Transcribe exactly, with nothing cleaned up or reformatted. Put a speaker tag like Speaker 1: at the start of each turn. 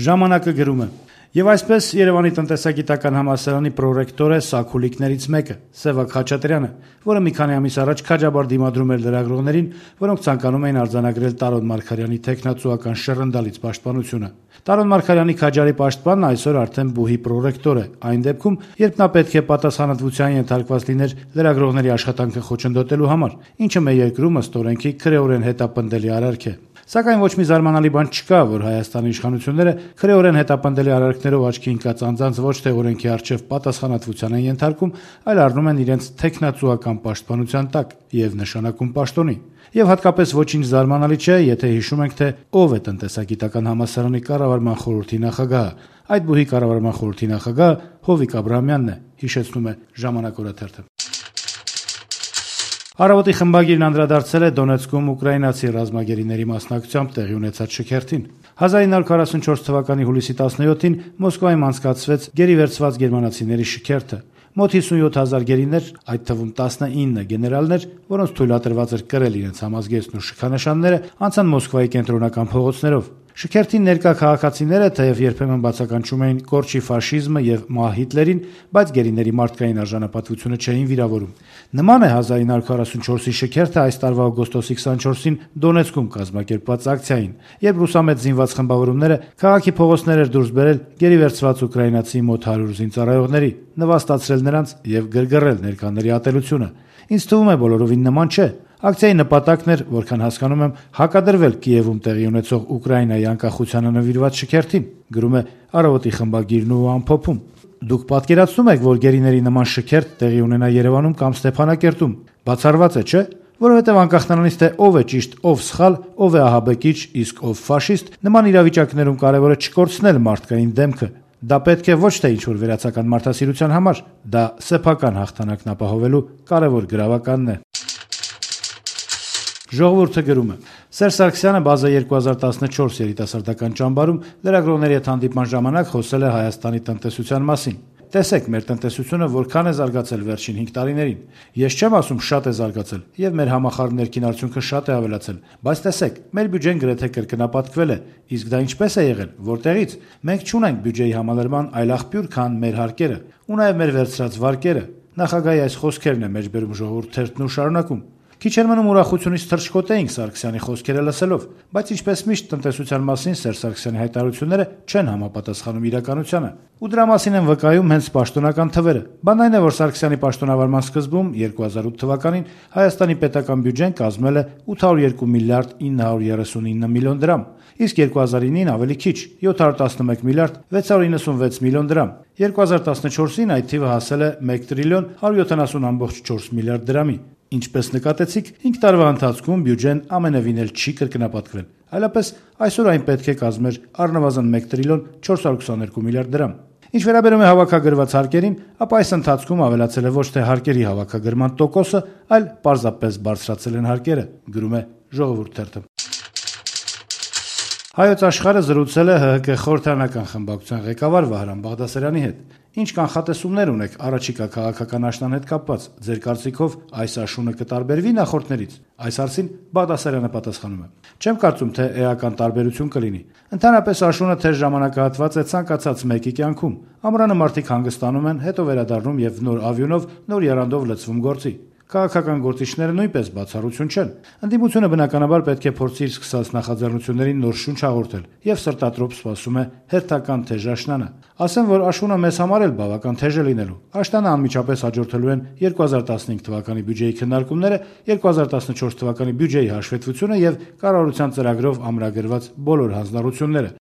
Speaker 1: Ժամանակը գրում է. Եվ այսպես Երևանի տնտեսագիտական համալսարանի պրոռեկտոր է սաքուլիկներից մեկը՝ Սևակ Խաչատրյանը, որը մի քանի ամիս առաջ քաջաբար դիմադրում էր լրագրողներին, որոնք ցանկանում էին արձանագրել Տարոն Մարգարյանի թեկնածուական շռնդալից պաշտպանությունը։ Տարոն Մարգարյանի քաջարի պաշտպանն այսօր արդեն բուհի պրոռեկտոր է, այն դեպքում, երբ նա պետք է պատասխանատվության ենթարկված լիներ լրագրողների աշխատանքը խոչընդոտելու համար, ինչը մեր երկրում ըստ օրենքի քրեորեն հետապնդելի արարք է։ Սակայն ոչ մի զարմանալի բան չկա, որ Հայաստանի իշխանությունները քրեորեն հետապնդելի արարքներով աչքի ընկած անձանց ոչ թե օրենքի առջև պատասխանատվության են ենթարկում, այլ առնում են իրենց թեկնածուական պաշտպանության տակ եւ նշանակում պաշտոնի։ Եվ հատկապես ոչինչ զարմանալի չէ, եթե հիշում ենք, թե ով է տնտեսագիտական համալսարանի կառավարման խորհրդի նախագահը։ Այդ բուհի կառավարման խորհրդի նախագահը Հովիկ Աբրահամյանն է, հիշեցնում է Ժամանակ օրաթերթը։ Առավոտի խմբագիրն անդրադարձել է Դոնեցկում ուկրաինացի ռազմագերիների մասնակցությամբ տեղի ունեցած շքերթին։ հազար ինը հարյուր քառասունչորս թվականի հուլիսի տասնյոթին Մոսկվայում անցկացվեց գերիվերցված գերմանացիների շքերթը։ Մոտ հիսունյոթ հազար գերիներ, այդ թվում տասնինը գեներալներ, որոնց թույլատրված էր կրել իրենց համազգեստն ու շքանշանները, անցան Մոսկվայի կենտրոնական փողոցներով։ Շքերթին ներկա քաղաքացիները թեև երբեմն բացականչում էին կորչի ֆաշիզմը եւ մահ Հիտլերին, բայց գերիների մարդկային արժանապատվությունը չէին վիրավորում։ Նման է հազար ինը հարյուր քառասունչորսի շքերթը այս տարվա օգոստոսի քսանչորսին Դոնեցկում կազմակերպված ակցիային, երբ ռուսամետ զինված խմբավորումները քաղաքի փողոցներ էր դուրս բերել գերիվերցված ուկրաինացի մոտ հարյուր զինծառայողների, նվաստացրել նրանց եւ գրգռել ներկաների ատելությունը։ Ինձ թվում է բոլորովին նման չէ։ Ակցիայի նպատակն էր, որքան հասկանում եմ, հակադրվել Կիևում տեղի ունեցող Ուկրաինայի անկախությանը նվիրված շքերթին, գրում է Առավոտի խմբագիրն ու ամփոփում։ Դուք պատկերացնում եք, որ գերիների նման շքերթ տեղի ունենա Երևանում կամ Ստեփանակերտում։ Բացառված է, չէ՞, որովհետև անկախ նրանից թե ով է ճիշտ, ով սխալ, ով է ահաբեկիչ, իսկ ով ֆաշիստ, նման իրավիճակներում կարևոր է չկորցնել մարդկային դեմքը։ Դա պետք է ոչ թե ինչ-որ վերացական մարդասիրության համար, դա սեփական հաղթանակն ապահովելու կարևոր գրավականն է։ Ժողովուրդը գրում է. Սերժ Սարգսյանը բազա երկու հազար տասնչորս երիտասարդական ճամբարում լրագրողների հետ հանդիպման ժամանակ խոսել է Հայաստանի տնտեսության մասին։ Տեսեք, մեր տնտեսությունը որքան է զարգացել վերջին հինգ տարիներին։ Ես չեմ ասում շատ է զարգացել, եւ մեր համախառն ներքին արդյունքը շատ է ավելացել, բայց տեսեք, մեր բյուջեն գրեթե կրկնապատկվել է, իսկ դա ինչպես է եղել, որտեղից։ Մենք չունենք բյուջեի համալրման այլ աղբյուր, քան մեր հարկերը, ու նաեւ մեր վերցրած վարկերը։ Նախագահի այս խոսքերն է մեջբերում ժողովուրդ թերթն ու շարունակում։ Քիչ էր մնում ուրախությունից թռչկոտեինք Սարգսյանի խոսքերը լսելով, բայց ինչպես միշտ տնտեսության մասին Սերժ Սարգսյանի հայտարարությունները չեն համապատասխանում իրականությանը։ Ու դրա մասին են վկայում հենց պաշտոնական թվերը։ Բան այն է, որ Սարգսյանի պաշտոնավարման սկզբում երկու հազար ութ թվականին Հայաստանի պետական բյուջեն կազմել է ութ հարյուր երկու միլիարդ ինը հարյուր երեսունինը միլիոն դրամ, իսկ երկու հազար ինին ավելի քիչ՝ յոթ հարյուր տասնմեկ միլիարդ վեց հարյուր իննսունվեց միլիոն դրամ։ երկու հազար տասնչորսին այդ թիվը հասել է մեկ տրիլիոն հարյուր յոթանասուն կόμμα չորս միլիարդ դրամի։ Ինչպես նկատեցիք, հինգ տարվա ընթացքում բյուջեն ամենևին էլ չի կրկնապատկվել, այլապես այսօր այն պետք է կազմեր առնվազն մեկ տրիլիոն չորս հարյուր քսաներկու միլիարդ դրամ։ Ինչ վերաբերում է հավաքագրված հարկերին, ապա այս ընթացքում ավելացել է ոչ թե հարկերի հավաքագրման տոկոսը, այլ պարզապես բարձրացել են հարկերը, գրում է Ժողովուրդ թերթը։ Հայոց աշխարհը զրուցել է ՀՀԿ խորհրդարանական խմբակցության ղեկավար Վահրամ Բաղդասարյանի հետ։ Ինչ կանխատեսումներ ունեք առաջիկա քաղաքական աշնան հետ կապված։ Ձեր կարծիքով այս աշունը կտարբերվի նախորդներից։ Այս հարցին Բաղդասարյանը պատասխանում է. Չեմ կարծում, թե էական տարբերություն կլինի։ Ընդհանրապես աշունը թեժ ժամանակահատված է ցանկացած մեկի կյանքում։ Ամռանը մարդիկ հանգստանում են, հետո վերադառնում եւ նոր ավյունով, նոր եռանդով լցվում գործի։ Քաղաքական գործիչները նույնպես բացառություն չեն։ Ընդդիմությունը բնականաբար պետք է փորձի իր սկսած նախաձեռնություններին նոր շունչ հաղորդել եւ սրտատրոփ սպասում է հերթական թեժ աշնանը։ Ասեմ, որ աշունը մեզ համար էլ բավական թեժ է լինելու։ Աշնանը անմիջապես հաջորդելու են երկու հազար տասնհինգ թվականի բյուջեի քննարկումները, երկու հազար տասնչորս թվականի բյուջեի հաշվետվությունը եւ կառավարության ծրագրով ամրագրված բոլոր հանձնառությունները։